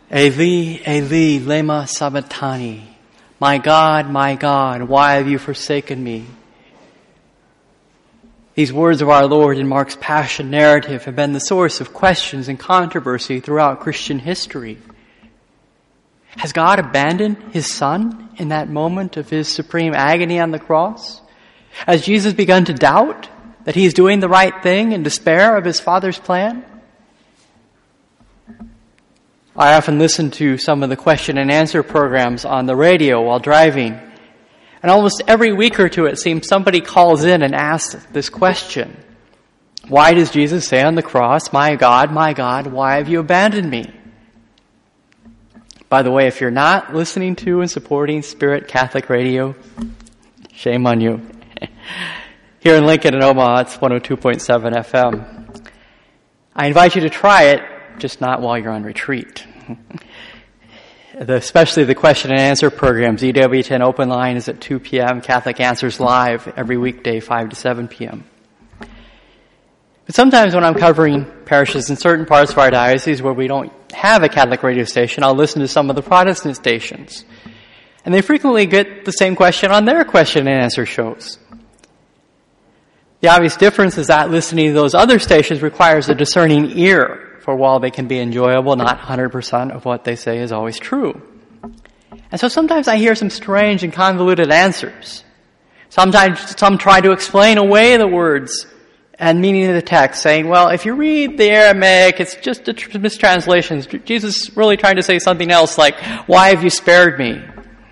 Eli, Eli, lema sabachthani. My God, why have you forsaken me? These words of our Lord in Mark's Passion narrative have been the source of questions and controversy throughout Christian history. Has God abandoned His Son in that moment of His supreme agony on the cross? Has Jesus begun to doubt that He is doing the right thing in despair of His Father's plan? I often listen to some of the question and answer programs on the radio while driving. And almost every week or two it seems somebody calls in and asks this question. Why does Jesus say on the cross, my God, why have you abandoned me? By the way, if you're not listening to and supporting Spirit Catholic Radio, shame on you. Here in Lincoln and Omaha, it's 102.7 FM. I invite you to try it, just not while you're on retreat. Especially the question and answer programs. EWTN Open Line is at 2 p.m. Catholic Answers Live every weekday, 5 to 7 p.m. But sometimes when I'm covering parishes in certain parts of our diocese where we don't have a Catholic radio station, I'll listen to some of the Protestant stations. And they frequently get the same question on their question and answer shows. The obvious difference is that listening to those other stations requires a discerning ear, for while they can be enjoyable, not 100% of what they say is always true. And so sometimes I hear some strange and convoluted answers. Sometimes some try to explain away the words and meaning of the text, saying, well, if you read the Aramaic, it's just a mistranslation. Jesus is really trying to say something else like, why have you spared me?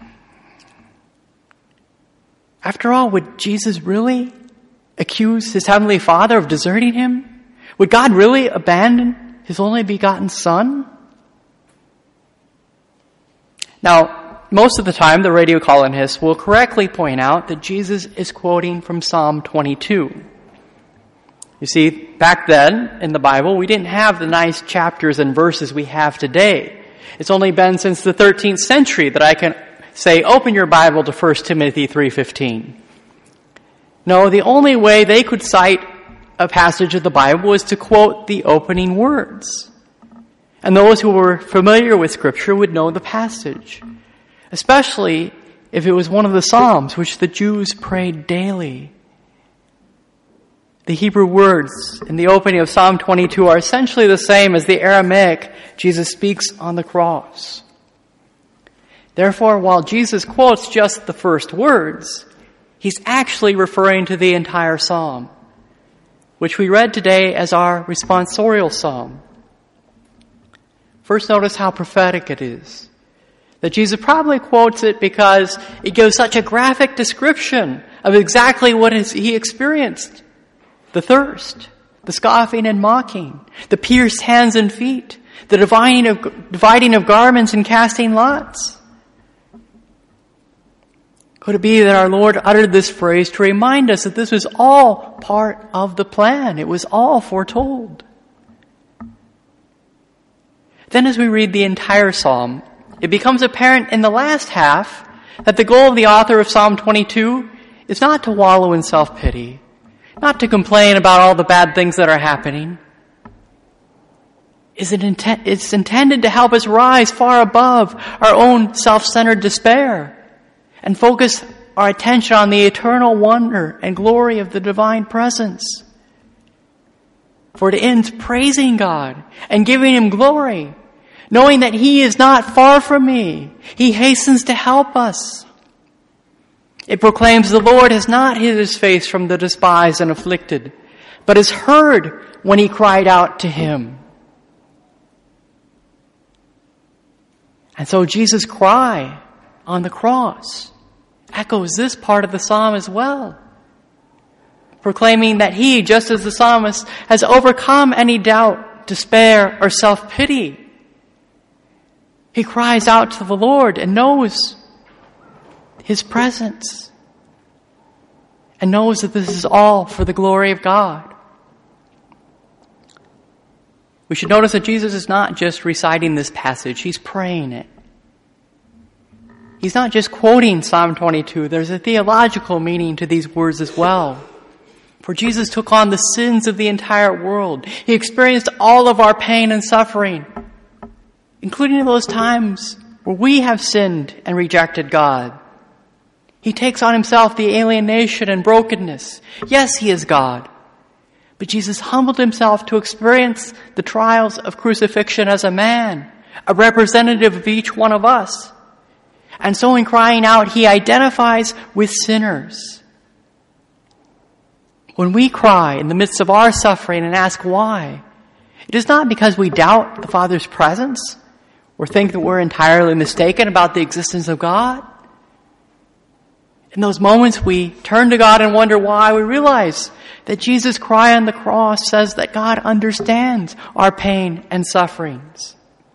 After all, would Jesus really accuse His Heavenly Father of deserting Him? Would God really abandon His only begotten Son? Now, most of the time, the radio columnist will correctly point out that Jesus is quoting from Psalm 22. You see, back then, in the Bible, we didn't have the nice chapters and verses we have today. It's only been since the 13th century that I can say, open your Bible to 1 Timothy 3:15. No, the only way they could cite a passage of the Bible was to quote the opening words. And those who were familiar with Scripture would know the passage, especially if it was one of the Psalms which the Jews prayed daily. The Hebrew words in the opening of Psalm 22 are essentially the same as the Aramaic Jesus speaks on the cross. Therefore, while Jesus quotes just the first words, He's actually referring to the entire psalm, which we read today as our responsorial psalm. First, notice how prophetic it is. That Jesus probably quotes it because it gives such a graphic description of exactly what He experienced. The thirst, the scoffing and mocking, the pierced hands and feet, the dividing of garments and casting lots. Could it be that our Lord uttered this phrase to remind us that this was all part of the plan? It was all foretold. Then as we read the entire psalm, it becomes apparent in the last half that the goal of the author of Psalm 22 is not to wallow in self-pity, not to complain about all the bad things that are happening. It's intended to help us rise far above our own self-centered despair and focus our attention on the eternal wonder and glory of the divine presence. For it ends praising God and giving Him glory, knowing that He is not far from me. He hastens to help us. It proclaims the Lord has not hid His face from the despised and afflicted, but has heard when he cried out to Him. And so Jesus' cry on the cross echoes this part of the psalm as well, proclaiming that He, just as the psalmist, has overcome any doubt, despair, or self-pity. He cries out to the Lord and knows His presence and knows that this is all for the glory of God. We should notice that Jesus is not just reciting this passage, He's praying it. He's not just quoting Psalm 22. There's a theological meaning to these words as well. For Jesus took on the sins of the entire world. He experienced all of our pain and suffering. including those times where we have sinned and rejected God. He takes on himself the alienation and brokenness. Yes, he is God. But Jesus humbled himself to experience the trials of crucifixion as a man, a representative of each one of us. And so in crying out, he identifies with sinners. When we cry in the midst of our suffering and ask why, it is not because we doubt the Father's presence or think that we're entirely mistaken about the existence of God. In those moments we turn to God and wonder why. We realize that Jesus' cry on the cross says that God understands our pain and sufferings.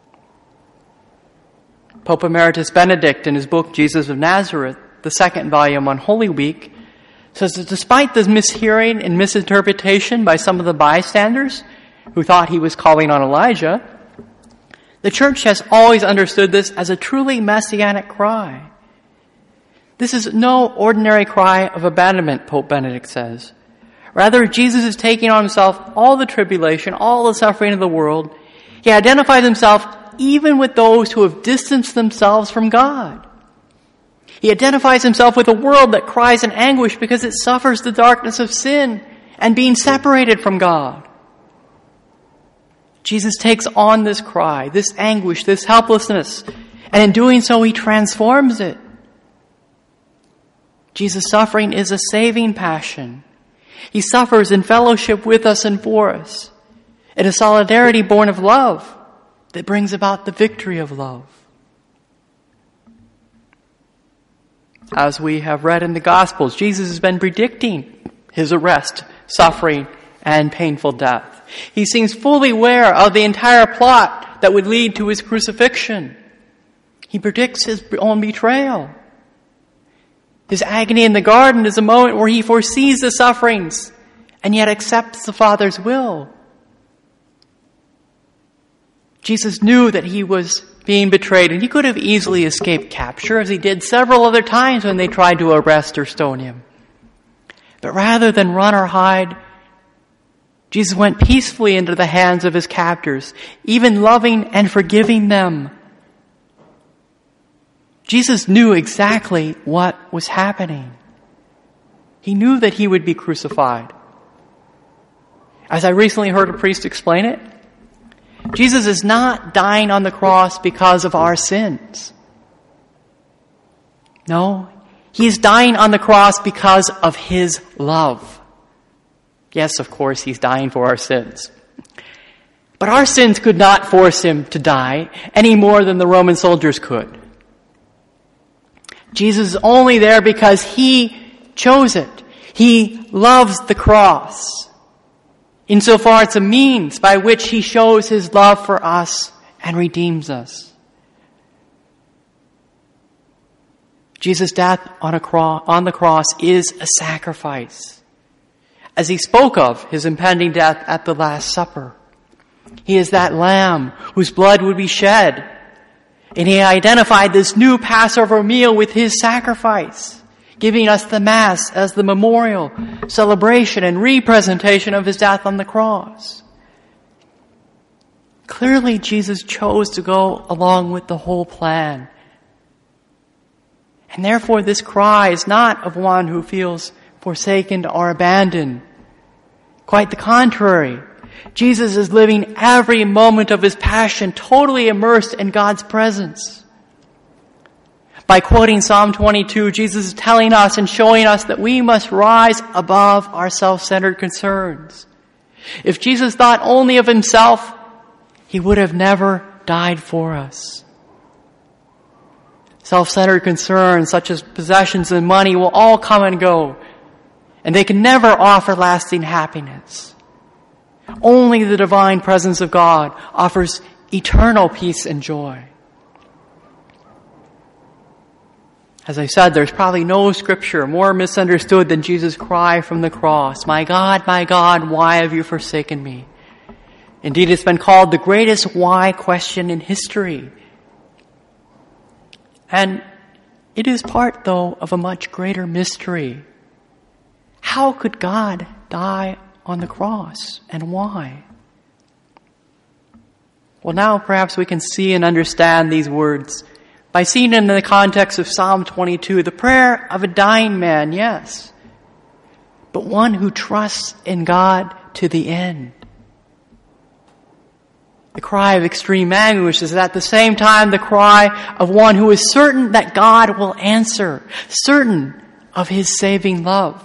Pope Emeritus Benedict, in his book Jesus of Nazareth, the second volume on Holy Week, says that despite the mishearing and misinterpretation by some of the bystanders who thought he was calling on Elijah, the Church has always understood this as a truly messianic cry. This is no ordinary cry of abandonment, Pope Benedict says. Rather, Jesus is taking on himself all the tribulation, all the suffering of the world. He identifies himself even with those who have distanced themselves from God. He identifies himself with a world that cries in anguish because it suffers the darkness of sin and being separated from God. Jesus takes on this cry, this anguish, this helplessness, and in doing so, he transforms it. Jesus' suffering is a saving passion. He suffers in fellowship with us and for us, in a solidarity born of love that brings about the victory of love. As we have read in the Gospels, Jesus has been predicting his arrest, suffering, and painful death. He seems fully aware of the entire plot that would lead to his crucifixion. He predicts his own betrayal. His agony in the garden is a moment where he foresees the sufferings and yet accepts the Father's will. Jesus knew that he was being betrayed, and he could have easily escaped capture, as he did several other times when they tried to arrest or stone him. But rather than run or hide, Jesus went peacefully into the hands of his captors, even loving and forgiving them. Jesus knew exactly what was happening. He knew that he would be crucified. As I recently heard a priest explain it, Jesus is not dying on the cross because of our sins. No, he is dying on the cross because of his love. Yes, of course, he's dying for our sins. But our sins could not force him to die any more than the Roman soldiers could. Jesus is only there because he chose it. He loves the cross. Insofar it's a means by which he shows his love for us and redeems us. Jesus' death on the cross is a sacrifice. As he spoke of his impending death at the Last Supper, he is that lamb whose blood would be shed. And he identified this new Passover meal with his sacrifice, giving us the Mass as the memorial, celebration, and representation of his death on the cross. Clearly, Jesus chose to go along with the whole plan. And therefore, this cry is not of one who feels forsaken or abandoned. Quite the contrary. Jesus is living every moment of his passion totally immersed in God's presence. By quoting Psalm 22, Jesus is telling us and showing us that we must rise above our self-centered concerns. If Jesus thought only of himself, he would have never died for us. Self-centered concerns such as possessions and money will all come and go, and they can never offer lasting happiness. Only the divine presence of God offers eternal peace and joy. As I said, there's probably no scripture more misunderstood than Jesus' cry from the cross, my God, why have you forsaken me?" Indeed, it's been called the greatest why question in history. And it is part, though, of a much greater mystery. How could God die on the cross, and why? Well, now perhaps we can see and understand these words by seeing it in the context of Psalm 22, the prayer of a dying man, yes, but one who trusts in God to the end. The cry of extreme anguish is at the same time the cry of one who is certain that God will answer, certain of His saving love.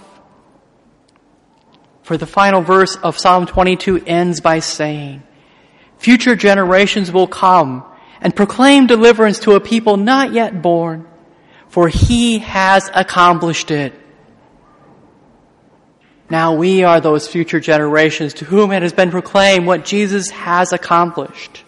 For the final verse of Psalm 22 ends by saying, future generations will come and proclaim deliverance to a people not yet born, for He has accomplished it. Now we are those future generations to whom it has been proclaimed what Jesus has accomplished.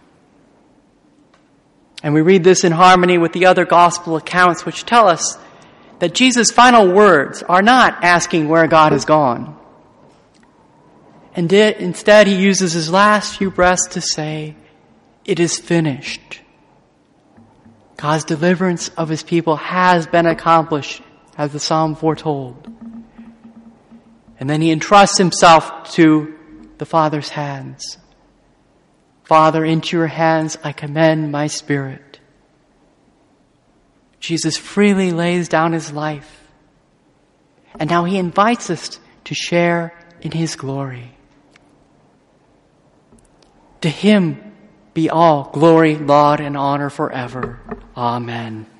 And we read this in harmony with the other gospel accounts which tell us that Jesus' final words are not asking where God has gone. And instead He uses His last few breaths to say, it is finished. God's deliverance of His people has been accomplished, as the psalm foretold. And then He entrusts Himself to the Father's hands. Father, into your hands I commend my spirit. Jesus freely lays down His life. And now He invites us to share in His glory. To Him be all glory, laud, and honor forever. Amen.